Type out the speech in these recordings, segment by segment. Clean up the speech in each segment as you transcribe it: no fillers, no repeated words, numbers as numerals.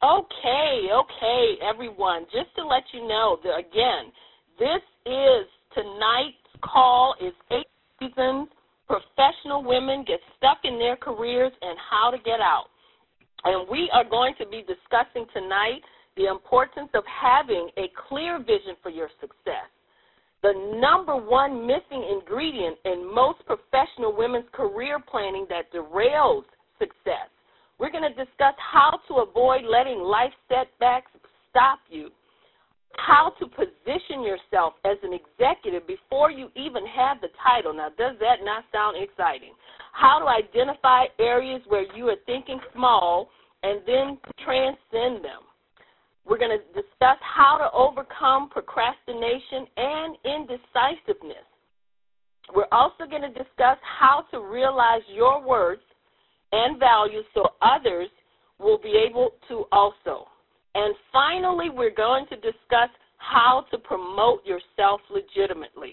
Okay, everyone. Just to let you know, that, again, this is tonight's call is 8 reasons professional women get stuck in their careers and how to get out. And we are going to be discussing tonight the importance of having a clear vision for your success. The number one missing ingredient in most professional women's career planning that derails success. We're going to discuss how to avoid letting life setbacks stop you, how to position yourself as an executive before you even have the title. Now, does that not sound exciting? How to identify areas where you are thinking small and then transcend them. We're going to discuss how to overcome procrastination and indecisiveness. We're also going to discuss how to realize your worth and values so others will be able to also. And finally, we're going to discuss how to promote yourself legitimately.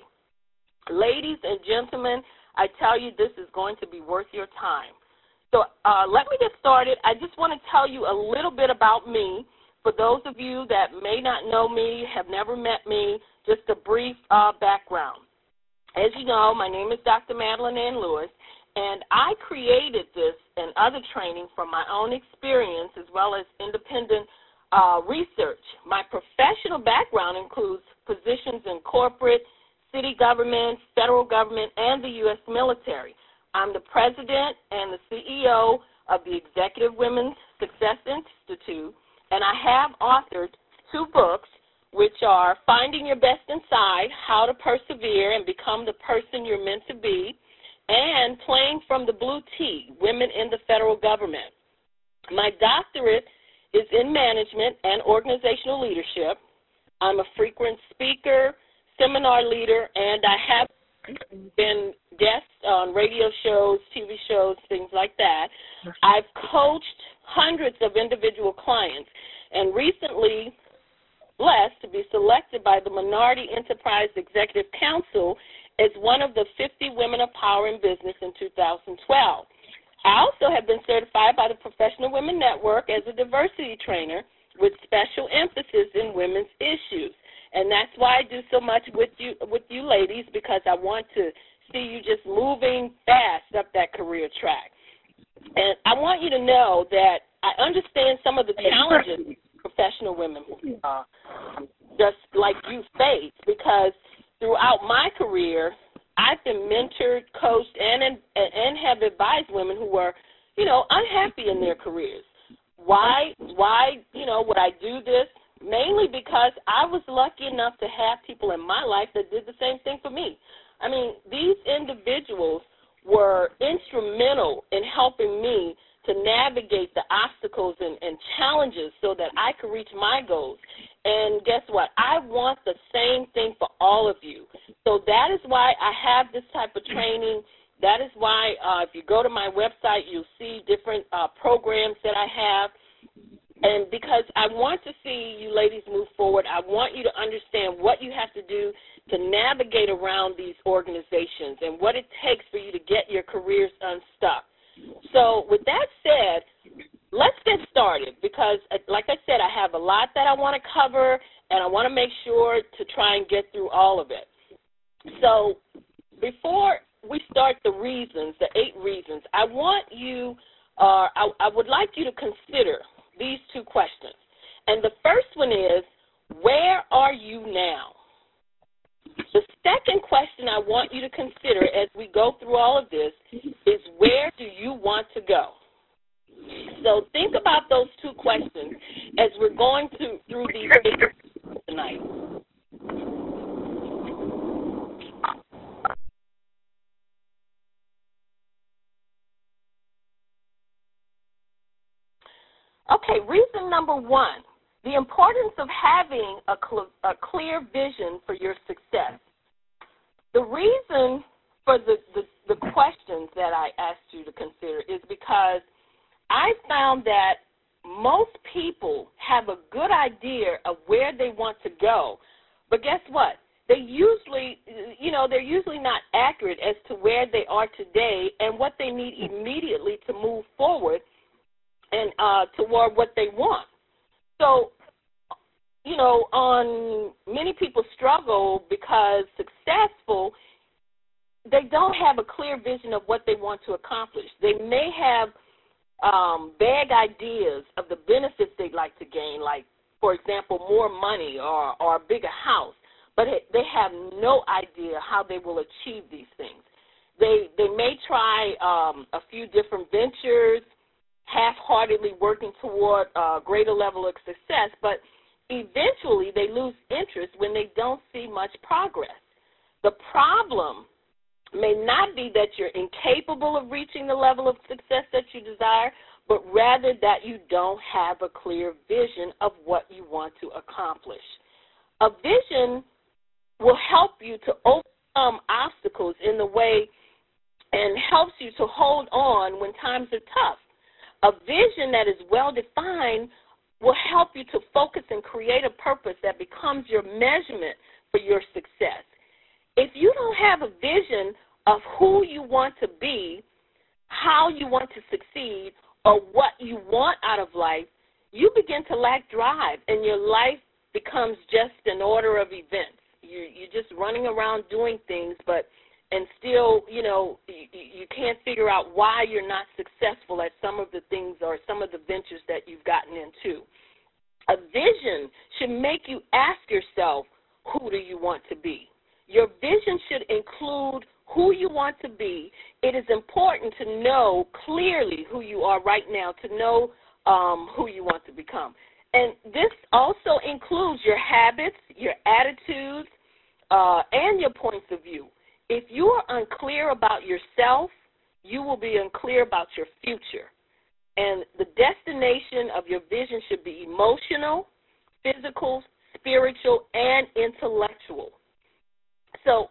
Ladies and gentlemen, I tell you, this is going to be worth your time. So let me get started. I just want to tell you a little bit about me. For those of you that may not know me, have never met me, just a brief background. As you know, my name is Dr. Madeline Ann Lewis, and I created this and other training from my own experience as well as independent research. My professional background includes positions in corporate, city government, federal government, and the U.S. military. I'm the president and the CEO of the Executive Women's Success Institute, and I have authored 2 books, which are Finding Your Best Inside, How to Persevere and Become the Person You're Meant to Be, and Playing from the Blue Tee, Women in the Federal Government. My doctorate is in management and organizational leadership. I'm a frequent speaker, seminar leader, and I have been guest on radio shows, TV shows, things like that. I've coached hundreds of individual clients, and recently blessed to be selected by the Minority Enterprise Executive Council as one of the 50 Women of Power in Business in 2012. I also have been certified by the Professional Women Network as a diversity trainer with special emphasis in women's issues. And that's why I do so much with you ladies, because I want to see you just moving fast up that career track. And I want you to know that I understand some of the challenges professional women just like you face, because throughout my career, I've been mentored, coached, and have advised women who were, unhappy in their careers. Why, would I do this? Mainly because I was lucky enough to have people in my life that did the same thing for me. I mean, these individuals were instrumental in helping me to navigate the obstacles and challenges so that I could reach my goals. And guess what? I want the same thing for all of you. So that is why I have this type of training. That is why if you go to my website, you'll see different programs that I have. And because I want to see you ladies move forward, I want you to understand what you have to do to navigate around these organizations and what it takes for you to get your careers unstuck. So with that said, let's get started, because like I said, I have a lot that I want to cover, and I want to make sure to try and get through all of it. So before we start the reasons, the 8 reasons, I would like you to consider these 2 questions. And the first one is, where are you now? The second question I want you to consider as we go through all of this is, where do you want to go? So think about those 2 questions as we're going through these 8 tonight. Okay, reason number 1, the importance of having a clear vision for your success. The reason for the questions that I asked you to consider is because I found that most people have a good idea of where they want to go, but guess what? They're usually not accurate as to where they are today and what they need immediately to move forward and toward what they want. So, on many people struggle because successful, they don't have a clear vision of what they want to accomplish. They may have vague ideas of the benefits they'd like to gain, like, for example, more money or a bigger house, but they have no idea how they will achieve these things. They may try a few different ventures, half-heartedly working toward a greater level of success, but eventually they lose interest when they don't see much progress. The problem may not be that you're incapable of reaching the level of success that you desire, but rather that you don't have a clear vision of what you want to accomplish. A vision will help you to overcome obstacles in the way and helps you to hold on when times are tough. A vision that is well-defined will help you to focus and create a purpose that becomes your measurement for your success. If you don't have a vision of who you want to be, how you want to succeed, or what you want out of life, you begin to lack drive, and your life becomes just an order of events. You're just running around doing things, and still, you can't figure out why you're not successful at some of the things or some of the ventures that you've gotten into. A vision should make you ask yourself, who do you want to be? Your vision should include who you want to be. It is important to know clearly who you are right now, to know who you want to become. And this also includes your habits, your attitudes, and your points of view. If you are unclear about yourself, you will be unclear about your future. And the destination of your vision should be emotional, physical, spiritual, and intellectual. So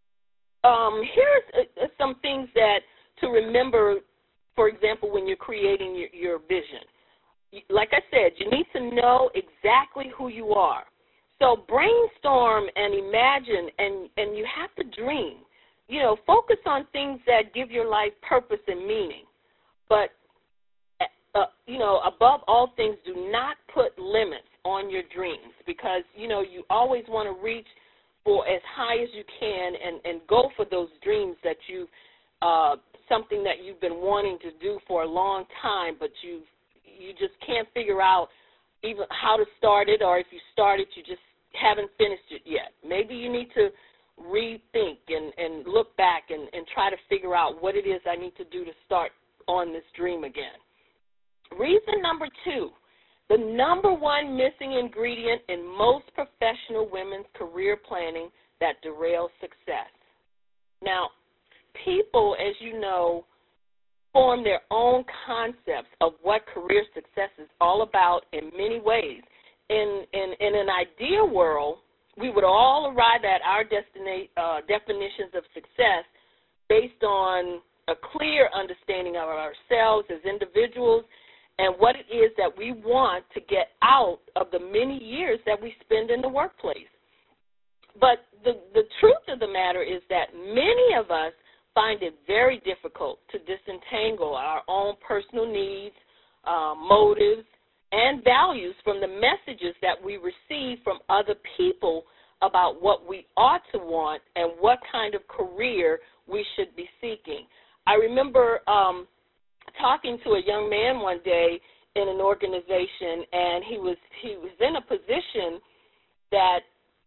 here's some things that to remember, for example, when you're creating your vision. Like I said, you need to know exactly who you are. So brainstorm and imagine, and you have to dream. Focus on things that give your life purpose and meaning. But, above all things, do not put limits on your dreams because, you always want to reach for as high as you can and go for those dreams that something that you've been wanting to do for a long time, but you just can't figure out even how to start it, or if you start it, you just haven't finished it yet. Maybe you need to rethink and look back and try to figure out what it is I need to do to start on this dream again. Reason number 2, the number one missing ingredient in most professional women's career planning that derails success. Now, people, as you know, form their own concepts of what career success is all about in many ways. In an ideal world, we would all arrive at our definitions of success based on a clear understanding of ourselves as individuals and what it is that we want to get out of the many years that we spend in the workplace. But the truth of the matter is that many of us find it very difficult to disentangle our own personal needs, motives, and values from the messages that we receive from other people about what we ought to want and what kind of career we should be seeking. I remember talking to a young man one day in an organization, and he was in a position that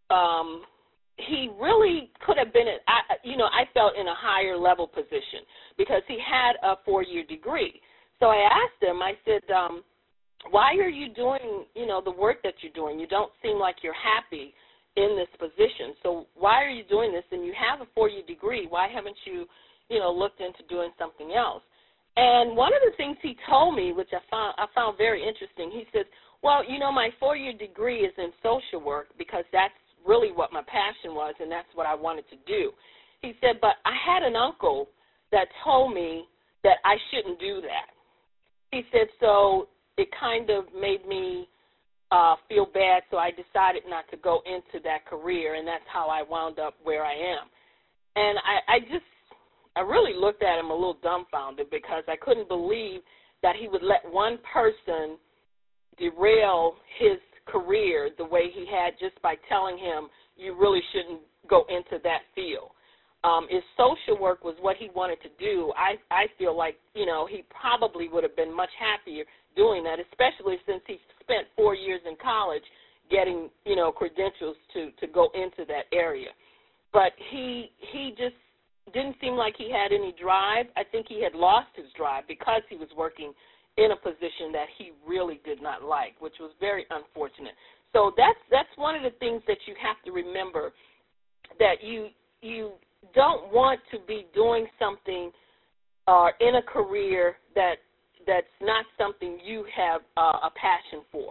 he really could have been, I felt in a higher level position because he had a 4-year degree. So I asked him, I said, why are you doing, the work that you're doing? You don't seem like you're happy in this position. So why are you doing this? And you have a 4-year degree. Why haven't you, looked into doing something else? And one of the things he told me, which I found very interesting, he said, well, my 4-year degree is in social work because that's really what my passion was and that's what I wanted to do. He said, but I had an uncle that told me that I shouldn't do that. He said, so it kind of made me feel bad, so I decided not to go into that career, and that's how I wound up where I am. And I really looked at him a little dumbfounded because I couldn't believe that he would let one person derail his career the way he had just by telling him you really shouldn't go into that field. If social work was what he wanted to do, I feel like, he probably would have been much happier doing that, especially since he spent 4 years in college getting, credentials to go into that area. But he just didn't seem like he had any drive. I think he had lost his drive because he was working in a position that he really did not like, which was very unfortunate. So that's one of the things that you have to remember, that you don't want to be doing something in a career that's not something you have a passion for.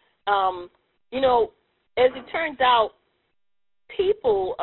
As it turns out, people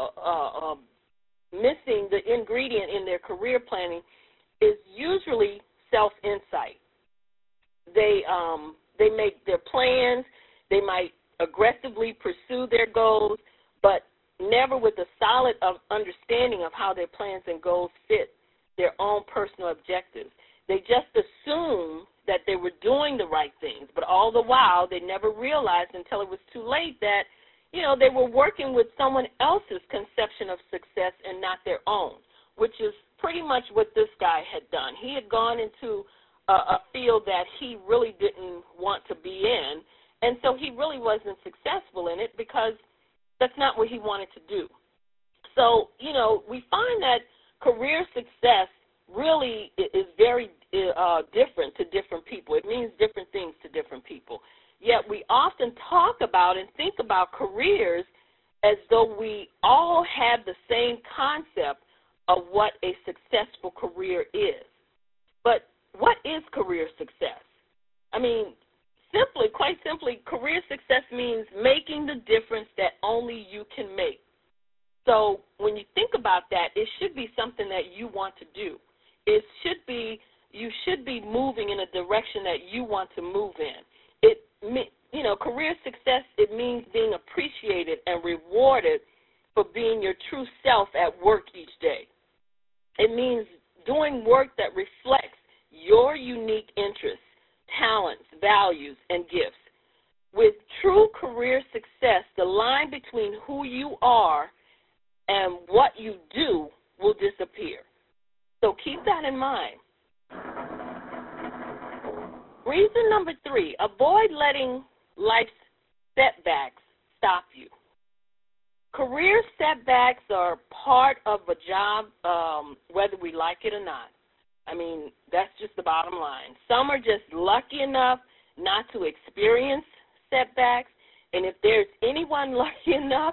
missing the ingredient in their career planning is usually self-insight. They make their plans. They might aggressively pursue their goals, but never with a solid understanding of how their plans and goals fit their own personal objectives. They just assume that they were doing the right things, but all the while they never realized until it was too late that, they were working with someone else's conception of success and not their own, which is pretty much what this guy had done. He had gone into a field that he really didn't want to be in, and so he really wasn't successful in it because that's not what he wanted to do. So, we find that career success really is very different to different people. It means different things to different people. Yet we often talk about and think about careers as though we all have the same concept of what a successful career is. But what is career success? I mean, quite simply, career success means making the difference that only you can make. So when you think about that, it should be something that you want to do. You should be moving in a direction that you want to move in. Career success, it means being appreciated and rewarded for being your true self at work each day. It means doing work that reflects your unique interests, talents, values, and gifts. With true career success, the line between who you are and what you do will disappear. So keep that in mind. Reason number 3, avoid letting life's setbacks stop you. Career setbacks are part of a job, whether we like it or not. I mean, that's just the bottom line. Some are just lucky enough not to experience setbacks, and if there's anyone lucky enough,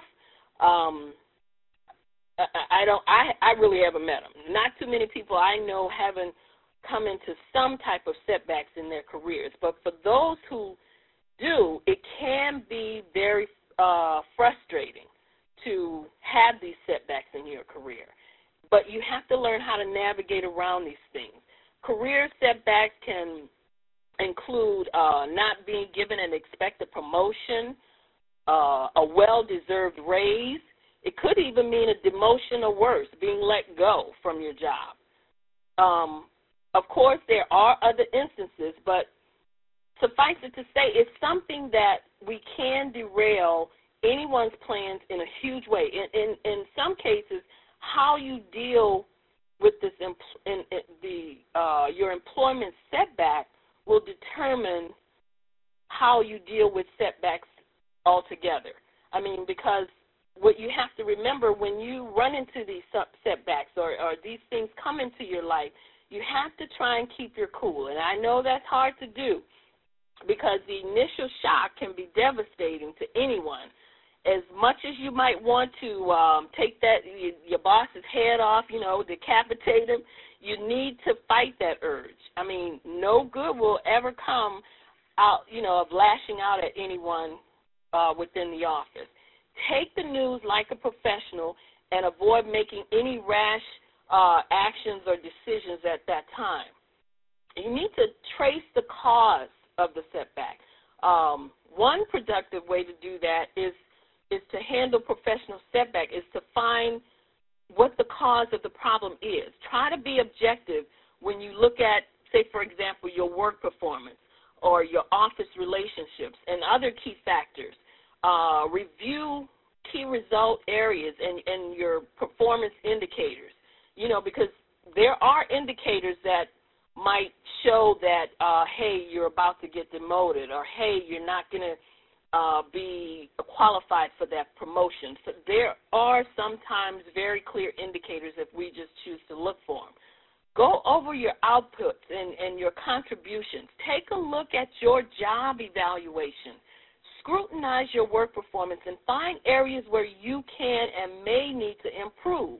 I really haven't met them. Not too many people I know haven't come into some type of setbacks in their careers. But for those who do, it can be very frustrating to have these setbacks in your career. But you have to learn how to navigate around these things. Career setbacks can include not being given an expected promotion, a well-deserved raise. It could even mean a demotion or worse, being let go from your job. Of course, there are other instances, but suffice it to say, it's something that we can derail anyone's plans in a huge way. In some cases, how you deal with this your employment setback will determine how you deal with setbacks altogether. I mean, because what you have to remember when you run into these setbacks or these things come into your life, you have to try and keep your cool. And I know that's hard to do because the initial shock can be devastating to anyone. As much as you might want to take your boss's head off, decapitate him, you need to fight that urge. I mean, no good will ever come out, of lashing out at anyone within the office. Take the news like a professional and avoid making any rash actions or decisions at that time. You need to trace the cause of the setback. One productive way to do that is to handle professional setback, is to find what the cause of the problem is. Try to be objective when you look at, say, for example, your work performance. or your office relationships and other key factors. Review key result areas and your performance indicators, because there are indicators that might show that, hey, you're about to get demoted, or, hey, you're not going to be qualified for that promotion. So there are sometimes very clear indicators if we just choose to look for them. Go over your outputs and your contributions. Take a look at your job evaluation. Scrutinize your work performance and find areas where you can and may need to improve.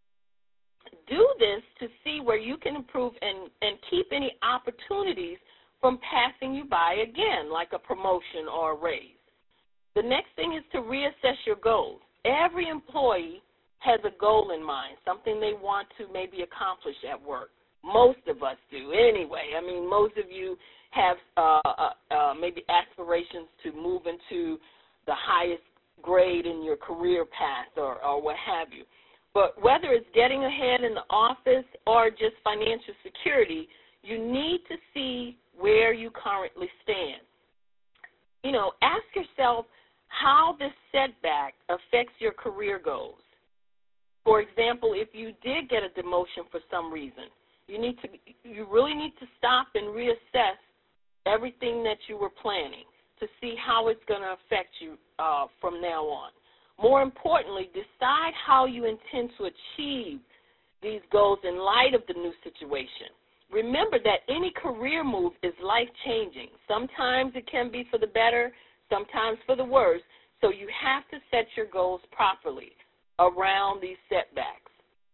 Do this to see where you can improve and keep any opportunities from passing you by again, like a promotion or a raise. The next thing is to reassess your goals. Every employee has a goal in mind, something they want to maybe accomplish at work. Most of us do anyway. I mean, most of you have maybe aspirations to move into the highest grade in your career path or what have you. But whether it's getting ahead in the office or just financial security, you need to see where you currently stand. Ask yourself how this setback affects your career goals. For example, if you did get a demotion for some reason, you really need to stop and reassess everything that you were planning to see how it's going to affect you from now on. More importantly, decide how you intend to achieve these goals in light of the new situation. Remember that any career move is life-changing. Sometimes it can be for the better, sometimes for the worse, so you have to set your goals properly around these setbacks.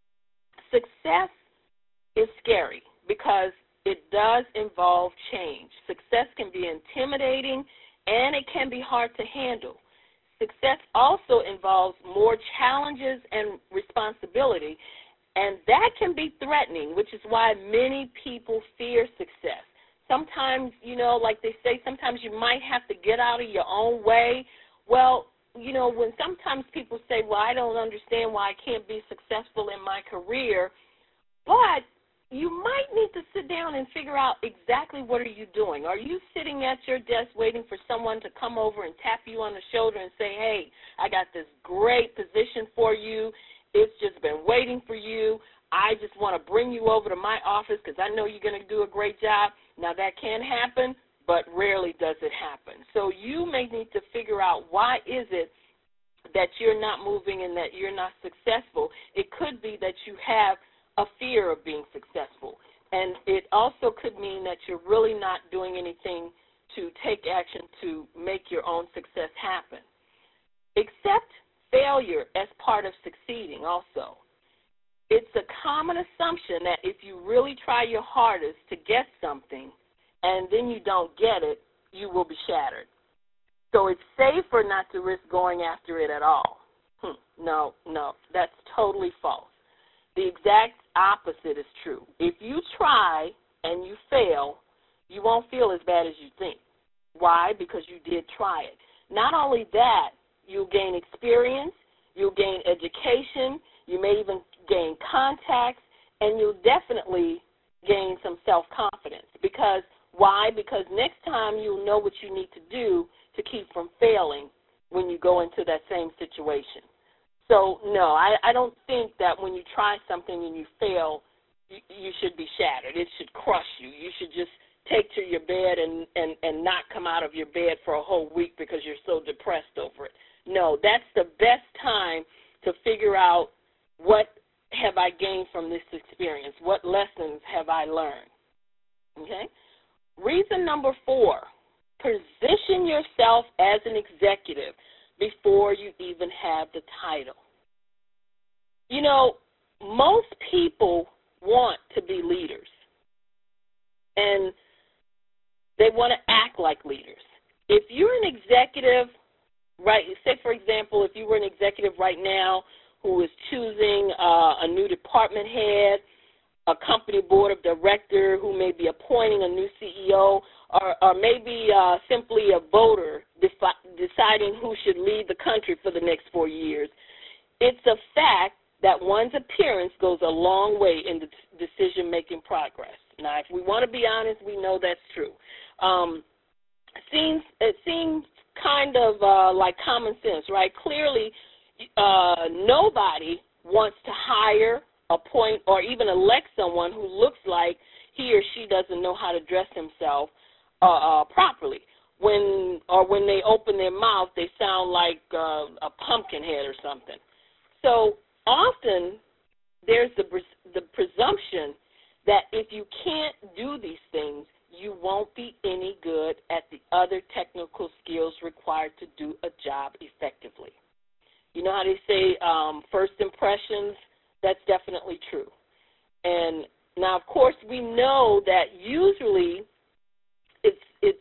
Success is scary because it does involve change. Success can be intimidating and it can be hard to handle. Success also involves more challenges and responsibility, and that can be threatening, which is why many people fear success. Sometimes, like they say, sometimes you might have to get out of your own way. Well, when sometimes people say, well, I don't understand why I can't be successful in my career, but you might need to sit down and figure out exactly what are you doing. Are you sitting at your desk waiting for someone to come over and tap you on the shoulder and say, hey, I got this great position for you. It's just been waiting for you. I just want to bring you over to my office because I know you're going to do a great job. Now, that can happen, but rarely does it happen. So you may need to figure out why is it that you're not moving and that you're not successful. It could be that you have a fear of being successful, and it also could mean that you're really not doing anything to take action to make your own success happen. Accept failure as part of succeeding also. It's a common assumption that if you really try your hardest to get something and then you don't get it, you will be shattered. So it's safer not to risk going after it at all. No, that's totally false. The exact opposite is true. If you try and you fail, you won't feel as bad as you think. Why? Because you did try it. Not only that, you'll gain experience, you'll gain education, you may even gain contacts, and you'll definitely gain some self-confidence. Because why? Because next time you'll know what you need to do to keep from failing when you go into that same situation. So, no, I don't think that when you try something and you fail, you should be shattered. It should crush you. You should just take to your bed and not come out of your bed for a whole week because you're so depressed over it. No, that's the best time to figure out what have I gained from this experience, what lessons have I learned. Okay? Reason number 4, position yourself as an executive before you even have the title. Most people want to be leaders, and they want to act like leaders. If you're an executive, right, say, for example, if you were an executive right now who is choosing a new department head, a company board of director who may be appointing a new CEO, or maybe simply a voter deciding who should lead the country for the next 4 years, it's a fact that one's appearance goes a long way in the decision-making progress. Now, if we want to be honest, we know that's true. seems kind of like common sense, right? Clearly, nobody wants to hire, appoint, or even elect someone who looks like he or she doesn't know how to dress himself properly. When they open their mouth, they sound like a pumpkin head or something. So often there's the presumption that if you can't do these things, you won't be any good at the other technical skills required to do a job effectively. You know how they say first impressions? That's definitely true. And now, of course, we know that usually it's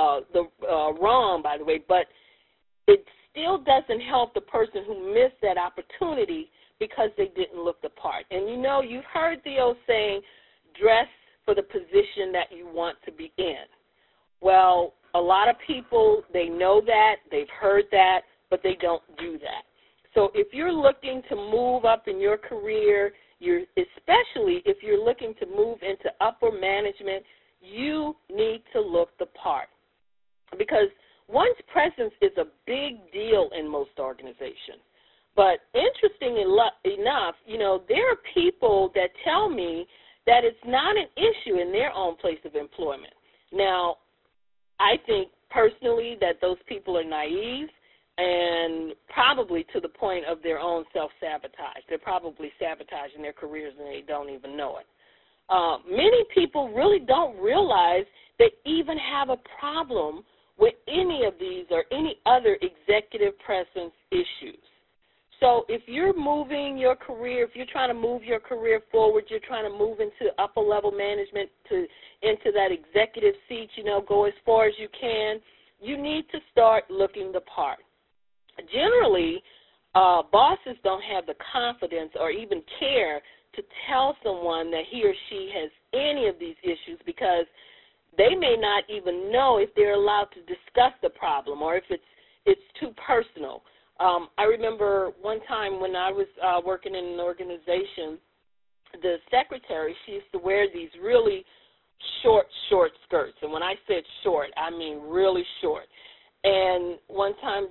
wrong, by the way, but it still doesn't help the person who missed that opportunity because they didn't look the part. And you know, you've heard the old saying, dress for the position that you want to be in. Well, a lot of people, they know that, they've heard that, but they don't do that. So if you're looking to move up in your career, especially if you're looking to move into upper management, you need to look the part. Because one's presence is a big deal in most organizations. But interesting enough, you know, there are people that tell me that it's not an issue in their own place of employment. Now, I think personally that those people are naive and probably to the point of their own self-sabotage. They're probably sabotaging their careers and they don't even know it. Many people really don't realize they even have a problem with any of these or any other executive presence issues. So if you're moving your career, if you're trying to move your career forward, you're trying to move into upper-level management, into that executive seat, you know, go as far as you can, you need to start looking the part. Generally, bosses don't have the confidence or even care to tell someone that he or she has any of these issues because they may not even know if they're allowed to discuss the problem or if it's too personal. I remember one time when I was working in an organization, the secretary, she used to wear these really short skirts. And when I said short, I mean really short. And one time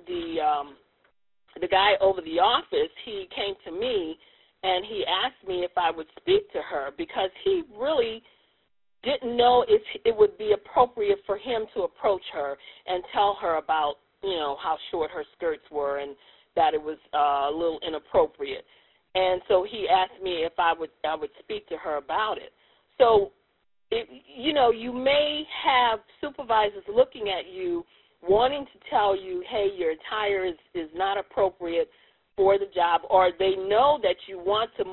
the guy over the office, he came to me and he asked me if I would speak to her because he really didn't know if it would be appropriate for him to approach her and tell her about, you know, how short her skirts were and that it was a little inappropriate. And so he asked me if I would speak to her about it. So, you know, you may have supervisors looking at you wanting to tell you, hey, your attire is not appropriate for the job, or they know that you want to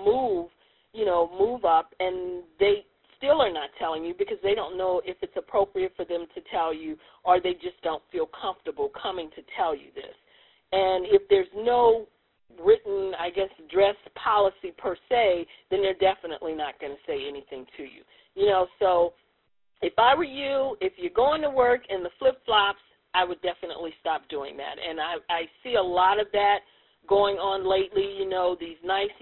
move up, and they still are not telling you because they don't know if it's appropriate for them to tell you, or they just don't feel comfortable coming to tell you this. And if there's no written, I guess, dress policy per se, then they're definitely not going to say anything to you. You know, so if I were you, if you're going to work in the flip-flops, I would definitely stop doing that. And I see a lot of that going on lately, you know, these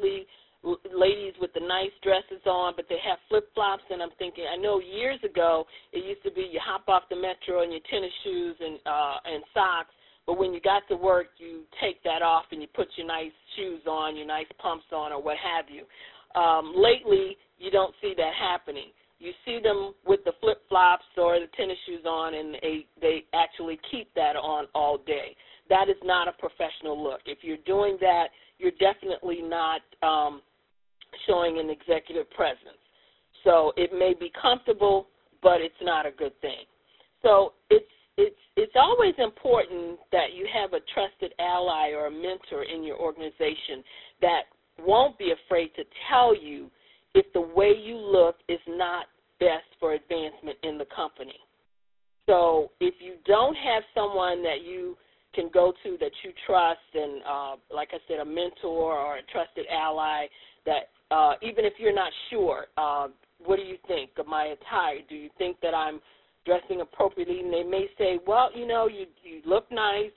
ladies with the nice dresses on, but they have flip-flops, and I'm thinking, I know years ago it used to be you hop off the metro in your tennis shoes and socks, but when you got to work, you take that off and you put your nice shoes on, your nice pumps on, or what have you. Lately, you don't see that happening. You see them with the flip-flops or the tennis shoes on, and they actually keep that on all day. That is not a professional look. If you're doing that, you're definitely not showing an executive presence. So it may be comfortable, but it's not a good thing. So it's always important that you have a trusted ally or a mentor in your organization that won't be afraid to tell you if the way you look is not best for advancement in the company. So if you don't have someone that you can go to that you trust and, like I said, a mentor or a trusted ally that even if you're not sure, what do you think of my attire? Do you think that I'm dressing appropriately? And they may say, well, you know, you look nice,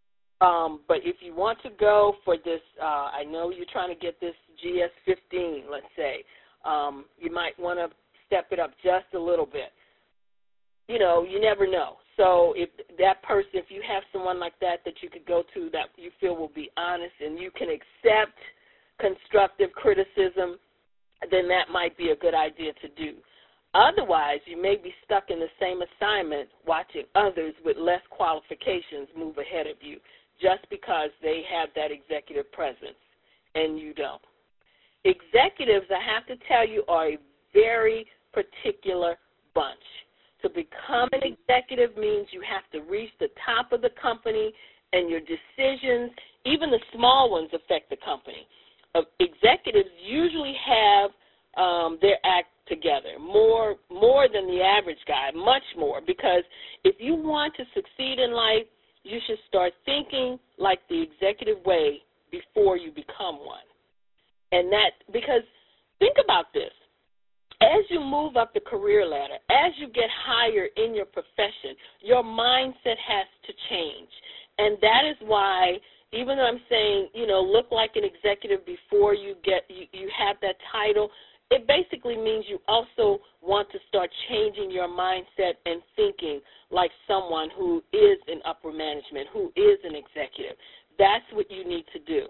but if you want to go for this, I know you're trying to get this GS15, let's say, you might want to step it up just a little bit. You know, you never know. So if that person, if you have someone like that you could go to that you feel will be honest and you can accept constructive criticism, then that might be a good idea to do. Otherwise, you may be stuck in the same assignment watching others with less qualifications move ahead of you just because they have that executive presence and you don't. Executives, I have to tell you, are a very particular bunch. To become an executive means you have to reach the top of the company, and your decisions, even the small ones, affect the company. Executives usually have their act together, more than the average guy, much more, because if you want to succeed in life, you should start thinking like the executive way before you become one. And that, because think about this. As you move up the career ladder, as you get higher in your profession, your mindset has to change. And that is why, even though I'm saying, look like an executive before you have that title, it basically means you also want to start changing your mindset and thinking like someone who is in upper management, who is an executive. That's what you need to do.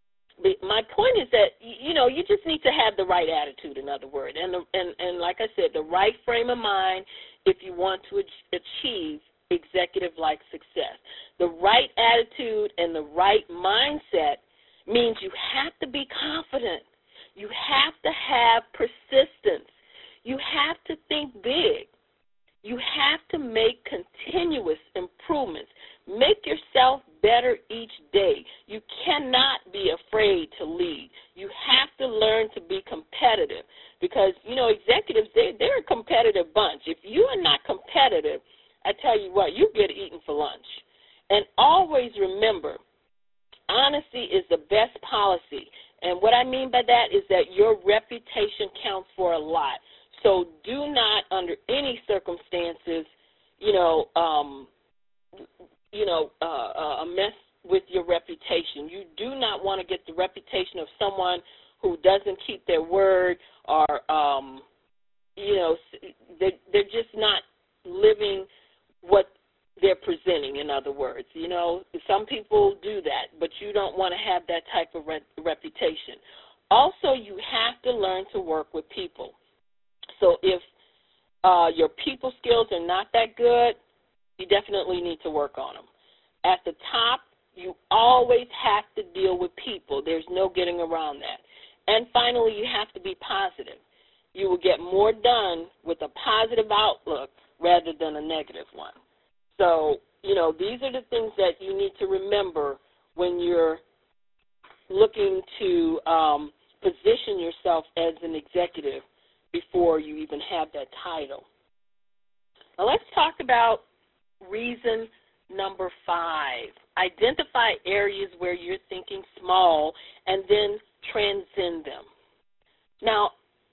My point is that, you just need to have the right attitude, in other words, and like I said, the right frame of mind if you want to achieve executive-like success. The right attitude and the right mindset means you have to be confident. You have to have persistence. You have to think big. You have to make continuous improvements. Make yourself better each day. You cannot be afraid to lead. You have to learn to be competitive because, executives, they're a competitive bunch. If you are not competitive, I tell you what, you get eaten for lunch. And always remember, honesty is the best policy. And what I mean by that is that your reputation counts for a lot. So do not, under any circumstances, mess with your reputation. You do not want to get the reputation of someone who doesn't keep their word or, they're just not living what they're presenting, in other words. Some people do that, but you don't want to have that type of reputation. Also, you have to learn to work with people. So if your people skills are not that good, you definitely need to work on them. At the top, you always have to deal with people. There's no getting around that. And finally, you have to be positive. You will get more done with a positive outlook rather than a negative one. So, these are the things that you need to remember when you're looking to position yourself as an executive before you even have that title. Now let's talk about reason number 5. Identify areas where you're thinking small and then transcend them. Now,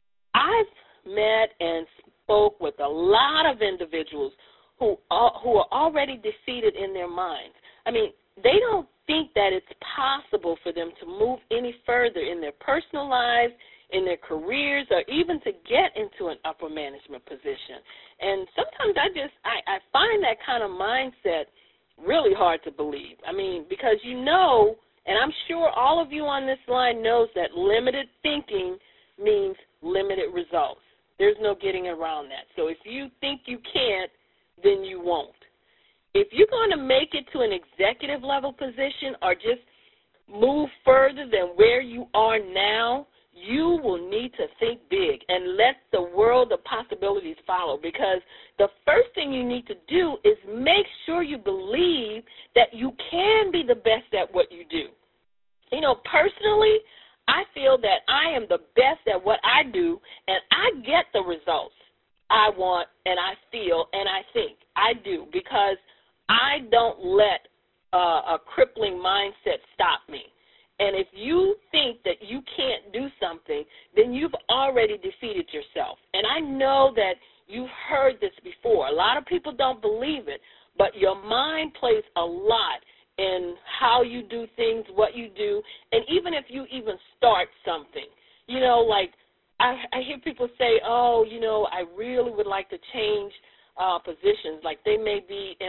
I've met and spoke with a lot of individuals who are already defeated in their minds. I mean, they don't think that it's possible for them to move any further in their personal lives, in their careers, or even to get into an upper management position. And sometimes I find that kind of mindset really hard to believe. I mean, because and I'm sure all of you on this line knows that limited thinking means limited results. There's no getting around that. So if you think you can't, then you won't. If you're going to make it to an executive level position or just move further than where you are now, you will need to think big and let the world of possibilities follow, because the first thing you need to do is make sure you believe that you can be the best at what you do. Personally, I feel that I am the best at what I do, and I get the results I want and I feel and I think. I do, because I don't let a crippling mindset stop me. And if you think that you can't do something, then you've already defeated yourself. And I know that you've heard this before. A lot of people don't believe it, but your mind plays a lot in how you do things, what you do, and even if you even start something. Like I hear people say, I really would like to change positions. Like they may be in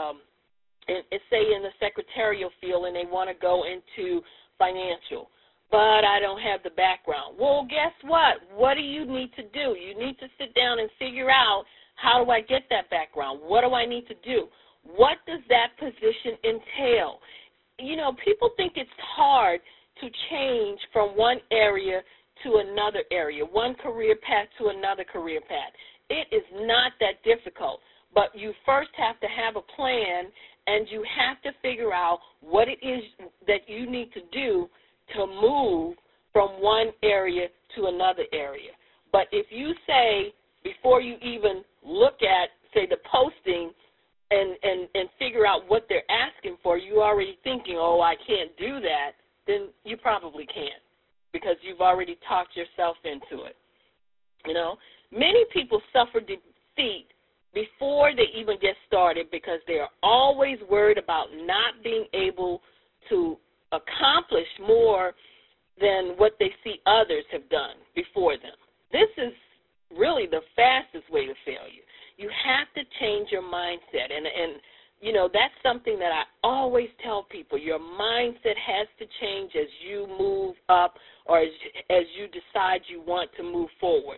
say in the secretarial field and they want to go into financial, but I don't have the background. Well, guess what? What do you need to do? You need to sit down and figure out, how do I get that background? What do I need to do? What does that position entail? You know, people think it's hard to change from one area to another area, one career path to another career path. It is not that difficult, but you first have to have a plan, and you have to figure out what it is that you need to do to move from one area to another area. But if you say, before you even look at, say, the posting and figure out what they're asking for, you're already thinking, oh, I can't do that, then you probably can't, because you've already talked yourself into it. You know, many people suffer defeat before they even get started because they are always worried about not being able to accomplish more than what they see others have done before them. This is really the fastest way to failure. You have to change your mindset, and you know, that's something that I always tell people. Your mindset has to change as you move up, or as you decide you want to move forward.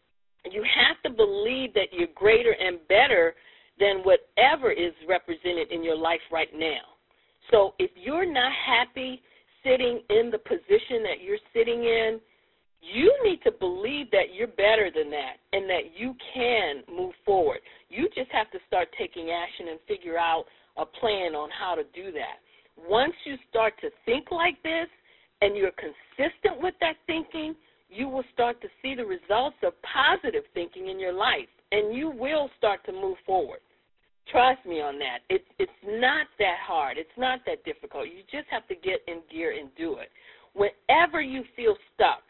You have to believe that you're greater and better than whatever is represented in your life right now. So if you're not happy sitting in the position that you're sitting in, you need to believe that you're better than that and that you can move forward. You just have to start taking action and figure out a plan on how to do that. Once you start to think like this and you're consistent with that thinking, you will start to see the results of positive thinking in your life, and you will start to move forward. Trust me on that. It's not that hard. It's not that difficult. You just have to get in gear and do it. Whenever you feel stuck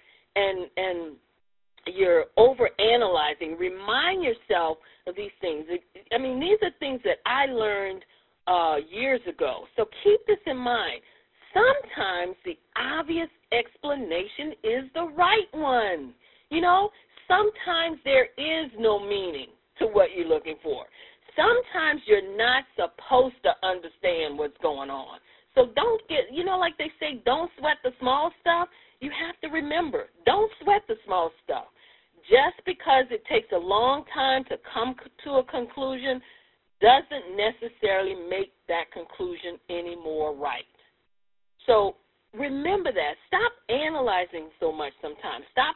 and you're overanalyzing, remind yourself of these things. I mean, these are things that I learned years ago. So keep this in mind. Sometimes the obvious explanation is the right one. You know, sometimes there is no meaning to what you're looking for. Sometimes you're not supposed to understand what's going on. So don't get, you know, like they say, don't sweat the small stuff. You have to remember, don't sweat the small stuff. Just because it takes a long time to come to a conclusion doesn't necessarily make that conclusion any more right. So remember that. Stop analyzing so much sometimes. Stop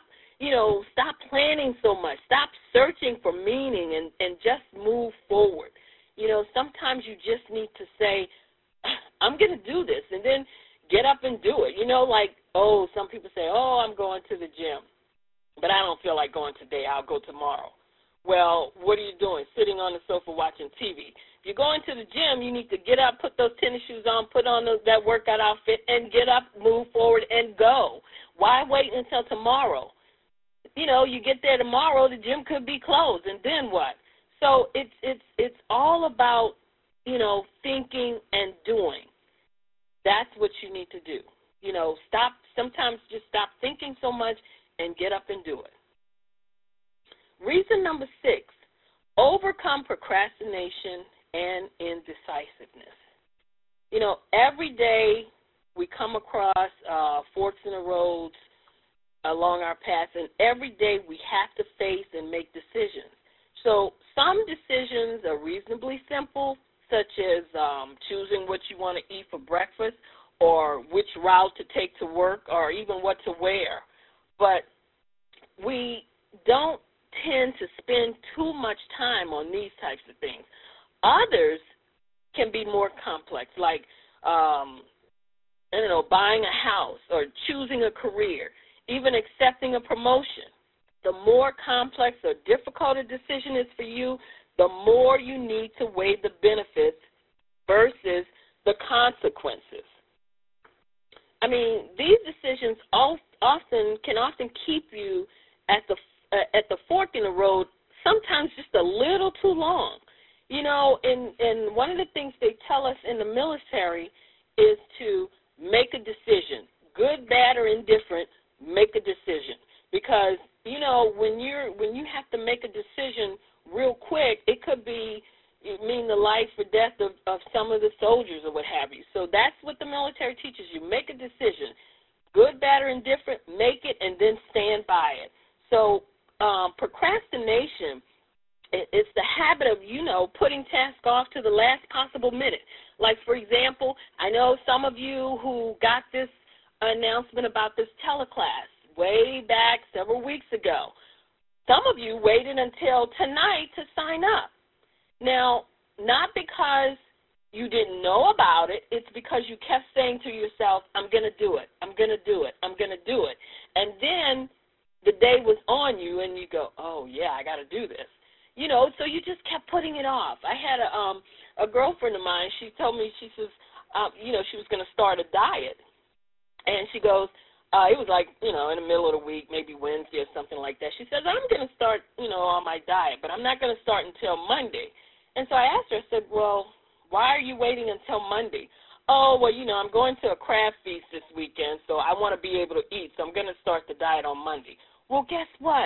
planning so much. Stop searching for meaning and just move forward. You know, sometimes you just need to say, I'm going to do this, and then get up and do it. You know, like, some people say, I'm going to the gym, but I don't feel like going today. I'll go tomorrow. Well, what are you doing? Sitting on the sofa watching TV. If you're going to the gym, you need to get up, put those tennis shoes on, put on that workout outfit, and get up, move forward, and go. Why wait until tomorrow? You know, you get there tomorrow, the gym could be closed, and then what? So it's all about, you know, thinking and doing. That's what you need to do. You know, sometimes just stop thinking so much and get up and do it. Reason number 6, overcome procrastination and indecisiveness. You know, every day we come across forks in the roads along our paths, and every day we have to face and make decisions. So some decisions are reasonably simple, such as choosing what you want to eat for breakfast, or which route to take to work, or even what to wear. But we don't tend to spend too much time on these types of things. Others can be more complex, like, buying a house or choosing a career, even accepting a promotion. The more complex or difficult a decision is for you, the more you need to weigh the benefits versus the consequences. I mean, these decisions can often keep you at the fork in the road, sometimes just a little too long. You know, and one of the things they tell us in the military is to make a decision. Good, bad, or indifferent, make a decision. Because, you know, when you have to make a decision, real quick, it could mean the life or death of some of the soldiers or what have you. So that's what the military teaches you. Make a decision, good, bad, or indifferent, make it, and then stand by it. So procrastination, it's the habit of, putting tasks off to the last possible minute. Like, for example, I know some of you who got this announcement about this teleclass way back several weeks ago. Some of you waited until tonight to sign up. Now, not because you didn't know about it, it's because you kept saying to yourself, I'm going to do it, I'm going to do it, I'm going to do it. And then the day was on you and you go, oh, yeah, I got to do this. So you just kept putting it off. I had a girlfriend of mine, she told me, she says, she was going to start a diet. And she goes, it was like, in the middle of the week, maybe Wednesday or something like that. She says, I'm going to start, on my diet, but I'm not going to start until Monday. And so I asked her, I said, well, why are you waiting until Monday? Oh, well, I'm going to a craft feast this weekend, so I want to be able to eat, so I'm going to start the diet on Monday. Well, guess what?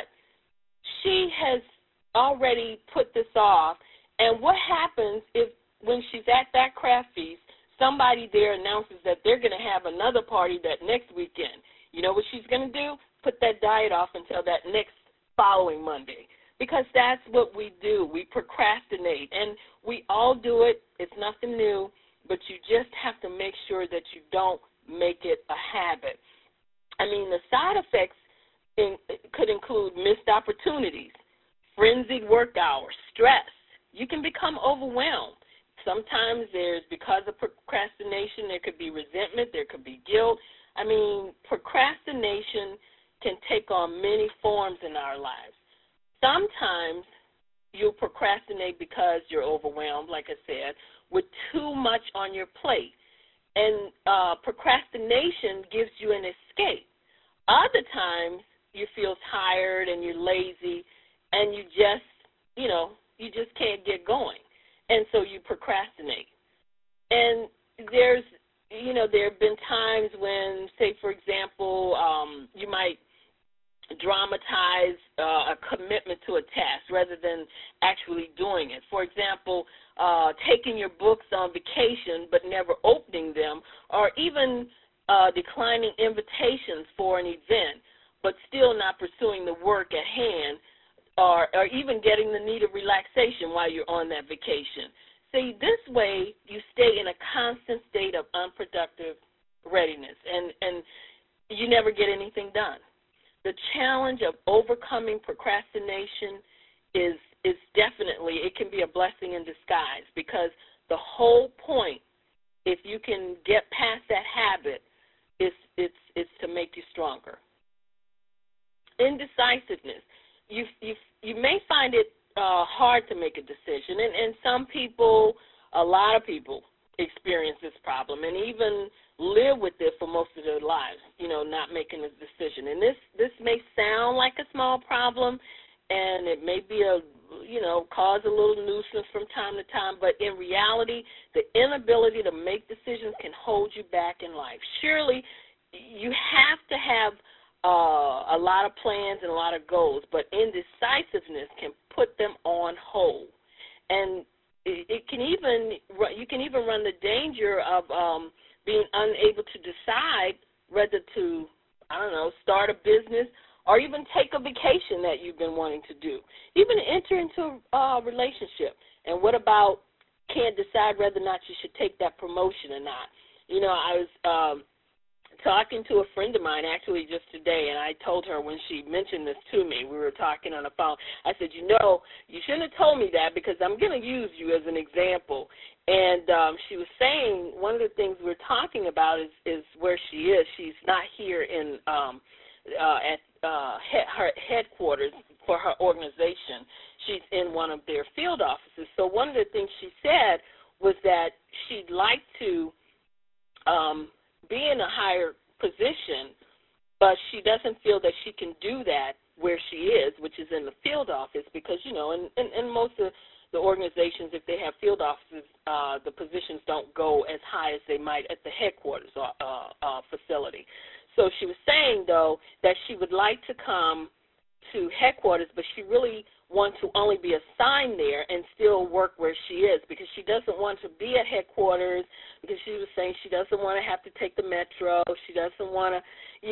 She has already put this off, and what happens if when she's at that craft feast, somebody there announces that they're going to have another party that next weekend? You know what she's going to do? Put that diet off until that next following Monday, because that's what we do. We procrastinate, and we all do it. It's nothing new, but you just have to make sure that you don't make it a habit. I mean, the side effects could include missed opportunities, frenzied work hours, stress. You can become overwhelmed. Sometimes because of procrastination, there could be resentment, there could be guilt. I mean, procrastination can take on many forms in our lives. Sometimes you'll procrastinate because you're overwhelmed, like I said, with too much on your plate. And procrastination gives you an escape. Other times you feel tired and you're lazy and you just can't get going. And so you procrastinate. And there have been times when, say, for example, you might dramatize a commitment to a task rather than actually doing it. For example, taking your books on vacation but never opening them, or even declining invitations for an event but still not pursuing the work at hand, or even getting the needed relaxation while you're on that vacation. See, this way you stay in a constant state of unproductive readiness, and you never get anything done. The challenge of overcoming procrastination is definitely, it can be a blessing in disguise, because the whole point, if you can get past that habit, it's to make you stronger. Indecisiveness. You may find it hard to make a decision, and some people, a lot of people, experience this problem and even live with it for most of their lives, not making a decision. And this may sound like a small problem, and it may be cause a little nuisance from time to time, but in reality, the inability to make decisions can hold you back in life. Surely, you have to have a lot of plans and a lot of goals, but indecisiveness can put them on hold. And you can even run the danger of being unable to decide whether to, start a business or even take a vacation that you've been wanting to do, even enter into a relationship. And what about can't decide whether or not you should take that promotion or not? I was talking to a friend of mine actually just today, and I told her when she mentioned this to me, we were talking on the phone, I said, you shouldn't have told me that, because I'm going to use you as an example. And she was saying one of the things we're talking about is where she is. She's not here at her headquarters for her organization. She's in one of their field offices. So one of the things she said was that she'd like to be in a higher position, but she doesn't feel that she can do that where she is, which is in the field office, because, in most of the organizations, if they have field offices, the positions don't go as high as they might at the headquarters facility. So she was saying, though, that she would like to come to headquarters, but she really want to only be assigned there and still work where she is, because she doesn't want to be at headquarters, because she was saying she doesn't want to have to take the metro. She doesn't want to,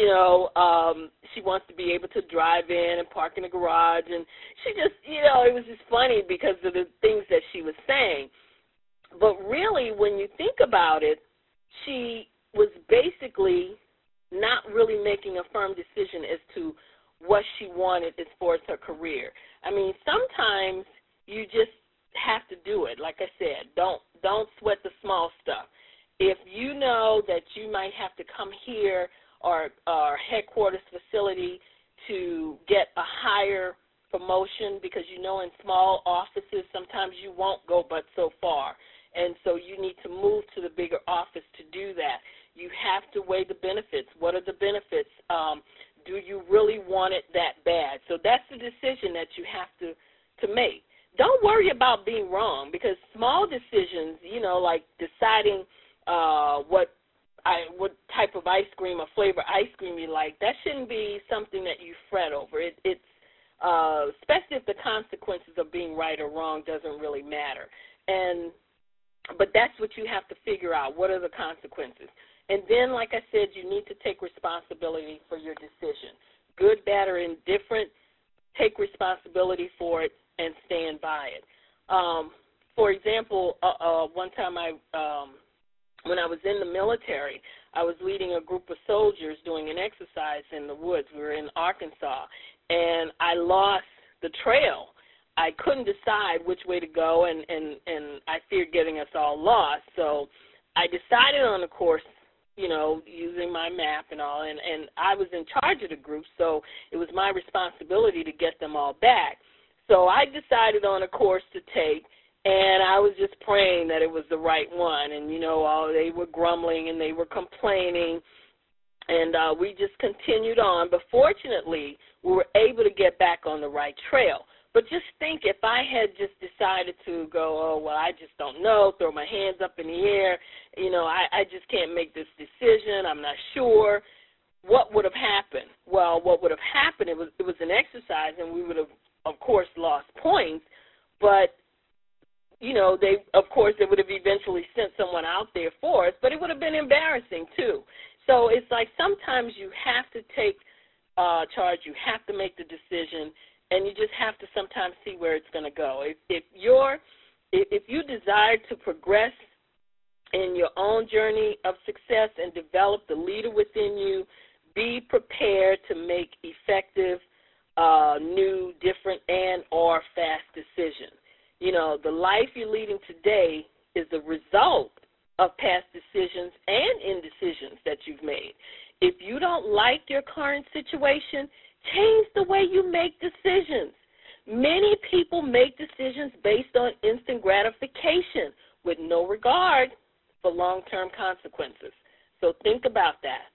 she wants to be able to drive in and park in the garage. And she just, it was just funny because of the things that she was saying. But really, when you think about it, she was basically not really making a firm decision as to what she wanted as far as her career. I mean, sometimes you just have to do it. Like I said, don't sweat the small stuff. If you know that you might have to come here or headquarters facility to get a higher promotion, because in small offices sometimes you won't go but so far, and so you need to move to the bigger office to do that. You have to weigh the benefits. What are the benefits? Do you really want it that bad? So that's the decision that you have to make. Don't worry about being wrong, because small decisions, like deciding what type of ice cream or flavor ice cream you like, that shouldn't be something that you fret over. It's especially if the consequences of being right or wrong doesn't really matter. But that's what you have to figure out. What are the consequences? And then, like I said, you need to take responsibility for your decision. Good, bad, or indifferent, take responsibility for it and stand by it. For example, one time when I was in the military, I was leading a group of soldiers doing an exercise in the woods. We were in Arkansas, and I lost the trail. I couldn't decide which way to go, and I feared getting us all lost. So I decided on a course, using my map and all, and I was in charge of the group, so it was my responsibility to get them all back. So I decided on a course to take, and I was just praying that it was the right one. And, they were grumbling and they were complaining, and we just continued on. But fortunately, we were able to get back on the right trail. But just think, if I had just decided to go, I just don't know, throw my hands up in the air, I just can't make this decision, I'm not sure, what would have happened? Well, what would have happened, it was an exercise, and we would have, of course, lost points, but, they would have eventually sent someone out there for us, but it would have been embarrassing, too. So it's like sometimes you have to take charge, you have to make the decision, and you just have to sometimes see where it's going to go. If you desire to progress in your own journey of success and develop the leader within you, be prepared to make effective, new, different, and or fast decisions. The life you're leading today is the result of past decisions and indecisions that you've made. If you don't like your current situation, change the way you make decisions. Many people make decisions based on instant gratification with no regard for long-term consequences. So think about that.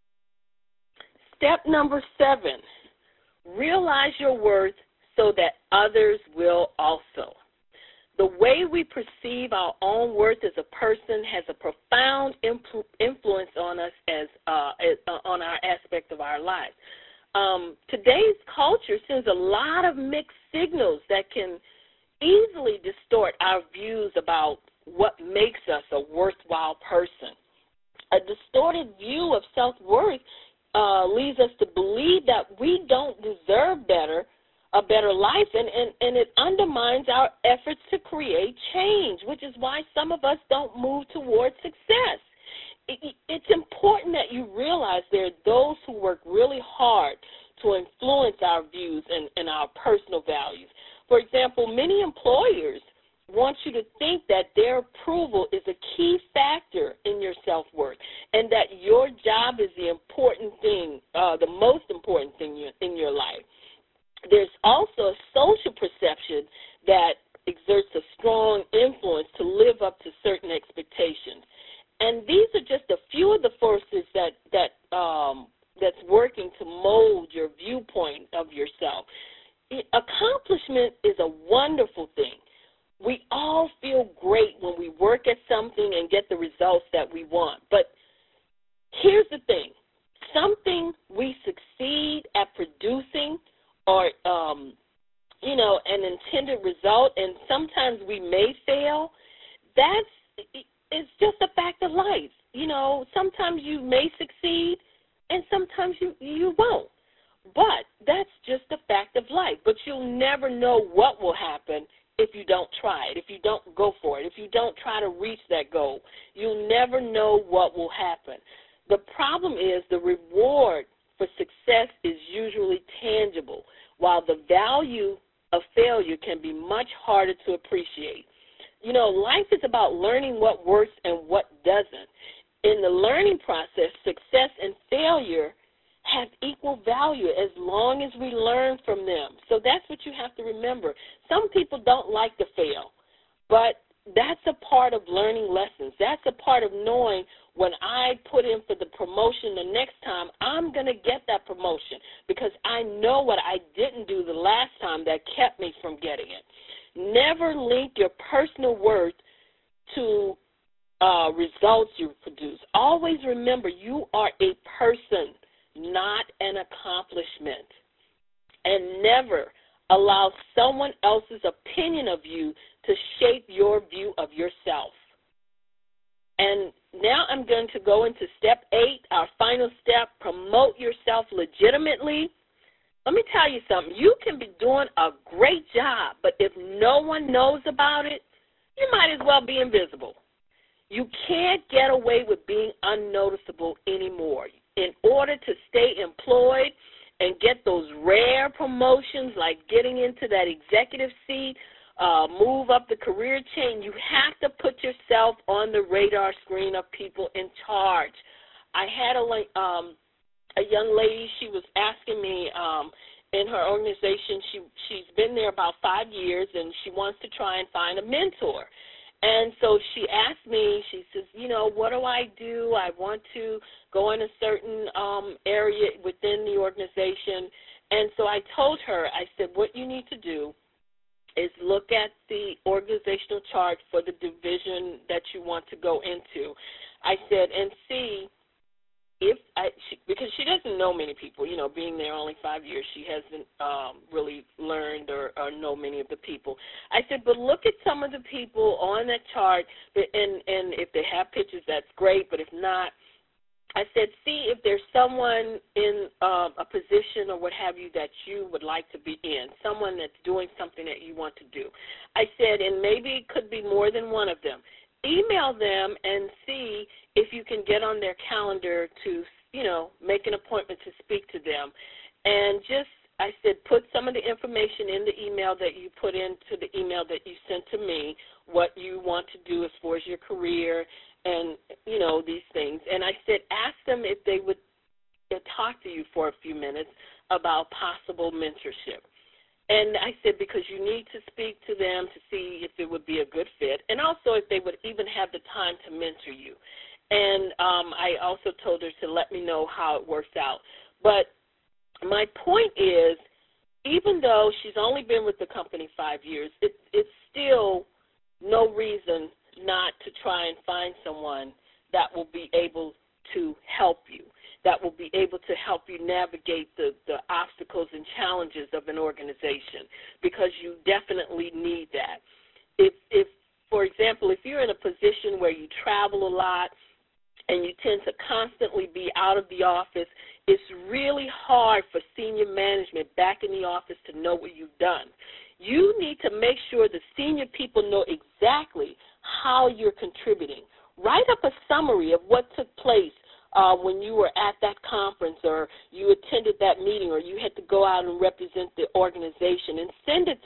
Step number 7, realize your worth so that others will also. The way we perceive our own worth as a person has a profound influence on us on our aspect of our lives. Today's culture sends a lot of mixed signals that can easily distort our views about what makes us a worthwhile person. A distorted view of self-worth leads us to believe that we don't deserve a better life, and it undermines our efforts to create change, which is why some of us don't move towards success. It's important that you realize there are those who work really hard to influence our views and our personal values. For example, many employers want you to think that their approval is a key factor in your self-worth, and that your job is the important thing, the most important thing in your life. There's also a social perception that exerts a strong influence to live up to certain expectations. And these are just a few of the forces that's working to mold your viewpoint of yourself. Accomplishment is a wonderful thing. We all feel great when we work at something and get the results that we want. But here's the thing. Something we succeed at producing or an intended result, and sometimes we may fail. It's just a fact of life. Sometimes you may succeed, and sometimes you won't. But that's just a fact of life. But you'll never know what will happen if you don't try it, if you don't go for it, if you don't try to reach that goal. You'll never know what will happen. The problem is the reward for success is usually tangible, while the value of failure can be much harder to appreciate. Life is about learning what works and what doesn't. In the learning process, success and failure have equal value as long as we learn from them. So that's what you have to remember. Some people don't like to fail, but that's a part of learning lessons. That's a part of knowing when I put in for the promotion the next time, I'm going to get that promotion because I know what I didn't do the last time that kept me from getting it. Never link your personal worth to results you produce. Always remember you are a person, not an accomplishment. And never allow someone else's opinion of you to shape your view of yourself. And now I'm going to go into step 8, our final step, promote yourself legitimately. Let me tell you something. You can be doing a great job, but if no one knows about it, you might as well be invisible. You can't get away with being unnoticeable anymore. In order to stay employed and get those rare promotions like getting into that executive seat, move up the career chain, you have to put yourself on the radar screen of people in charge. I had a young lady, she was asking me in her organization, she's been there about 5 years, and she wants to try and find a mentor. And so she asked me, she says, what do? I want to go in a certain area within the organization. And so I told her, I said, what you need to do is look at the organizational chart for the division that you want to go into. I said, and see because she doesn't know many people, being there only 5 years, she hasn't really learned or know many of the people. I said, but look at some of the people on that chart, and if they have pictures, that's great, but if not, I said, see if there's someone in a position or what have you that you would like to be in, someone that's doing something that you want to do. I said, and maybe it could be more than one of them. Email them and see if you can get on their calendar to, make an appointment to speak to them. And I said, put some of the information in the email that you put into the email that you sent to me, what you want to do as far as your career and, these things. And I said, ask them if they would talk to you for a few minutes about possible mentorship. And I said, because you need to speak to them to see if it would be a good fit, and also if they would even have the time to mentor you. And I also told her to let me know how it works out. But my point is, even though she's only been with the company 5 years, it's still no reason not to try and find someone that will be able to help you, that will be able to help you navigate the obstacles and challenges of an organization, because you definitely need that. If, for example, if you're in a position where you travel a lot and you tend to constantly be out of the office, it's really hard for senior management back in the office to know what you've done. You need to make sure the senior people know exactly how you're contributing. Write up a summary of what took place when you were at that conference, or you attended that meeting, or you had to go out and represent the organization, and send it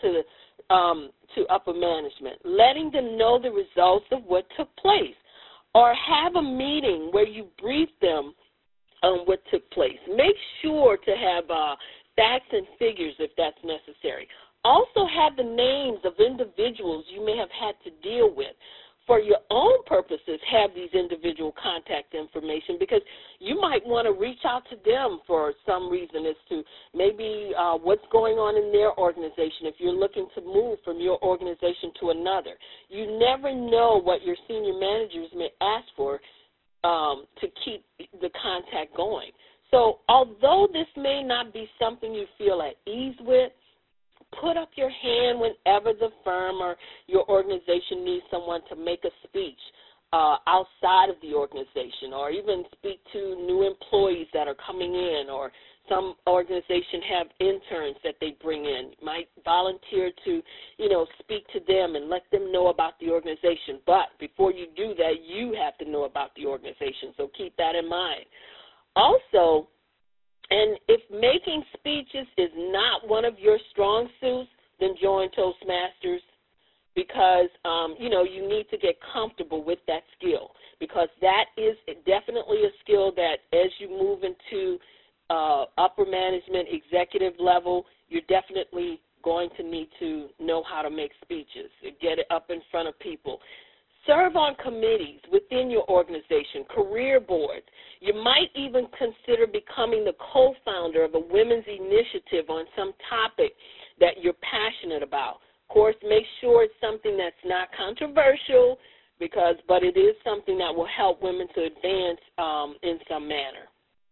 to upper management, letting them know the results of what took place. Or have a meeting where you brief them on what took place. Make sure to have facts and figures if that's necessary. Also have the names of individuals you may have had to deal with. For your own purposes, have these individual contact information, because you might want to reach out to them for some reason as to maybe what's going on in their organization if you're looking to move from your organization to another. You never know what your senior managers may ask for to keep the contact going. So although this may not be something you feel at ease with, put up your hand whenever the firm or your organization needs someone to make a speech outside of the organization, or even speak to new employees that are coming in, or some organization have interns that they bring in. You might volunteer to, speak to them and let them know about the organization. But before you do that, you have to know about the organization, so keep that in mind. Also, and if making speeches is not one of your strong suits, then join Toastmasters, because, you need to get comfortable with that skill, because that is definitely a skill that as you move into upper management, executive level, you're definitely going to need to know how to make speeches and get it up in front of people. Serve on committees within your organization, career boards. You might even consider becoming the co-founder of a women's initiative on some topic that you're passionate about. Of course, make sure it's something that's not controversial, but it is something that will help women to advance in some manner.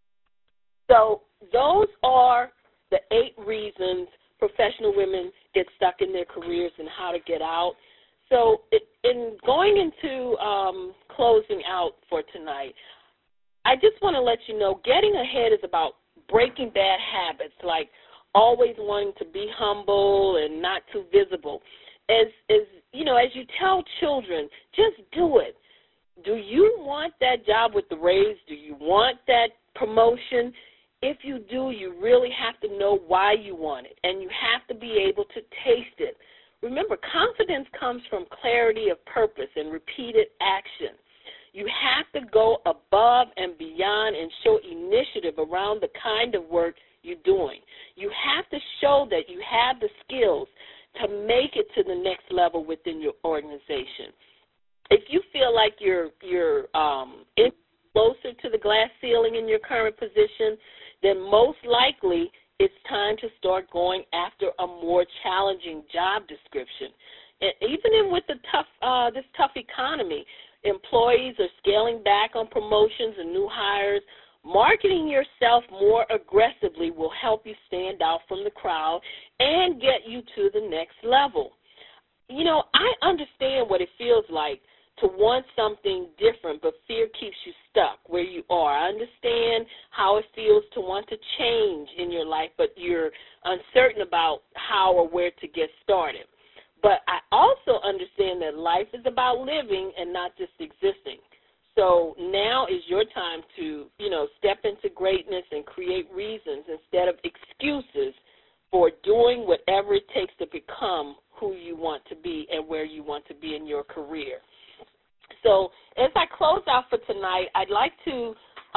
So those are the 8 reasons professional women get stuck in their careers and how to get out. So in going into closing out for tonight, I just want to let you know getting ahead is about breaking bad habits, like always wanting to be humble and not too visible. As you tell children, just do it. Do you want that job with the raise? Do you want that promotion? If you do, you really have to know why you want it, and you have to be able to taste it. Remember, confidence comes from clarity of purpose and repeated action. You have to go above and beyond and show initiative around the kind of work you're doing. You have to show that you have the skills to make it to the next level within your organization. If you feel like you're closer to the glass ceiling in your current position, then most likely it's time to start going after a more challenging job description. And even with the this tough economy, employees are scaling back on promotions and new hires. Marketing yourself more aggressively will help you stand out from the crowd and get you to the next level. I understand what it feels like to want something different, but fear keeps you stuck where you are. I understand how it feels to want to change in your life, but you're uncertain about how or where to get started. But I also understand that life is about living and not just existing. So now is your time to, step into greatness and create reasons instead of excuses for doing whatever it takes to become who you want to be and where you want to be in your career. So as I close out for tonight, I'd like to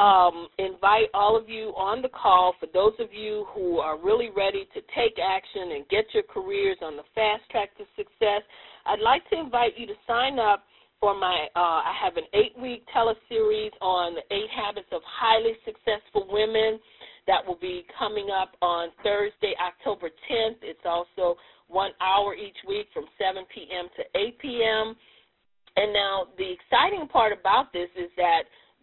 invite all of you on the call, for those of you who are really ready to take action and get your careers on the fast track to success. I'd like to invite you to sign up for I have an 8-week teleseries on the 8 habits of highly successful women that will be coming up on Thursday, October 10th. It's also 1 hour each week from 7 p.m. to 8 p.m. And now the exciting part about this is that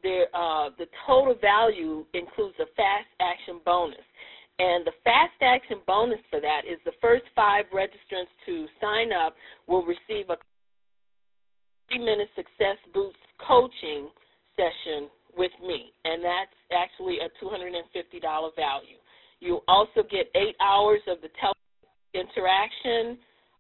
the total value includes a fast action bonus. And the fast action bonus for that is the first 5 registrants to sign up will receive a 3-minute Success Boost coaching session with me, and that's actually a $250 value. You'll also get 8 hours of the interaction,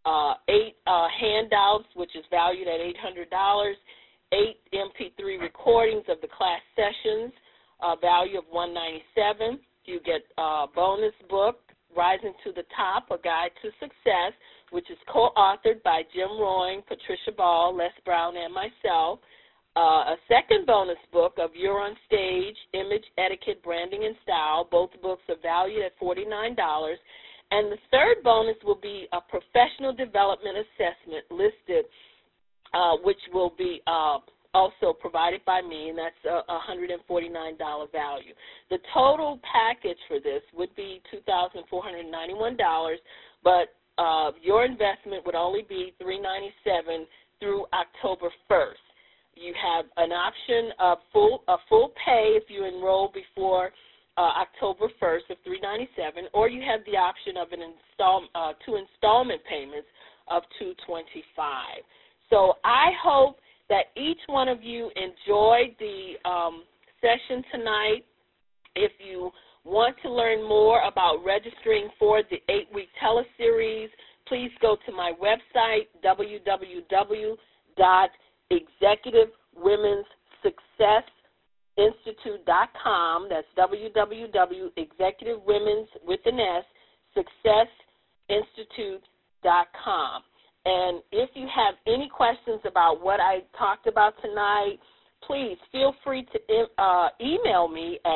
8 handouts, which is valued at $800, 8 MP3 recordings of the class sessions, value of $197. You get a bonus book, Rising to the Top, A Guide to Success, which is co-authored by Jim Roying, Patricia Ball, Les Brown, and myself. A second bonus book of You're on Stage, Image, Etiquette, Branding, and Style. Both books are valued at $49. And the third bonus will be a professional development assessment listed, which will be also provided by me, and that's a $149 value. The total package for this would be $2,491, but your investment would only be $397 through October 1st. You have an option of a full pay if you enroll before October 1st of $397, or you have the option of two installment payments of $225. So I hope that each one of you enjoyed the session tonight. If you want to learn more about registering for the 8-week teleseries, please go to my website, www.executivewomenssuccessinstitute.com. That's www.executivewomenssuccessinstitute.com. And if you have any questions about what I talked about tonight, please feel free to email me at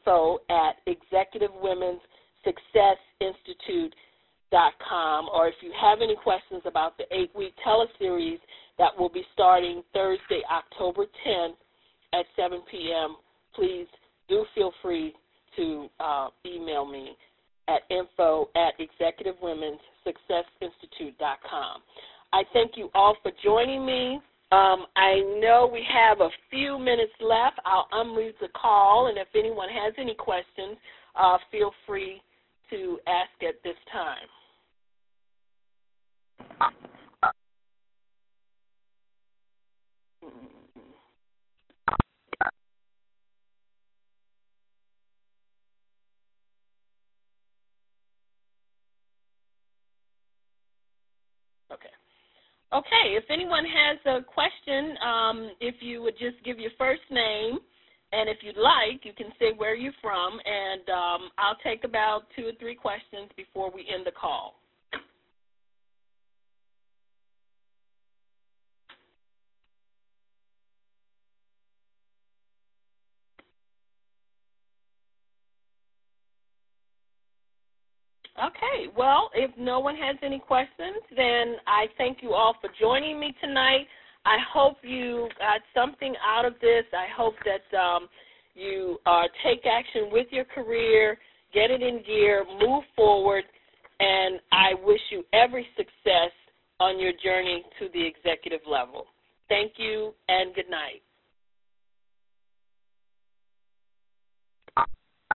info@executivewomenssuccessinstitute.com, or if you have any questions about the 8-week teleseries that will be starting Thursday, October 10th at 7 p.m., please do feel free to email me at info@executivewomenssuccessinstitute.com. I thank you all for joining me. I know we have a few minutes left. I'll unmute the call, and if anyone has any questions, feel free to ask at this time. Okay, if anyone has a question, if you would just give your first name, and if you'd like, you can say where you're from, and I'll take about 2 or 3 questions before we end the call. Okay, well, if no one has any questions, then I thank you all for joining me tonight. I hope you got something out of this. I hope that you take action with your career, get it in gear, move forward, and I wish you every success on your journey to the executive level. Thank you, and good night.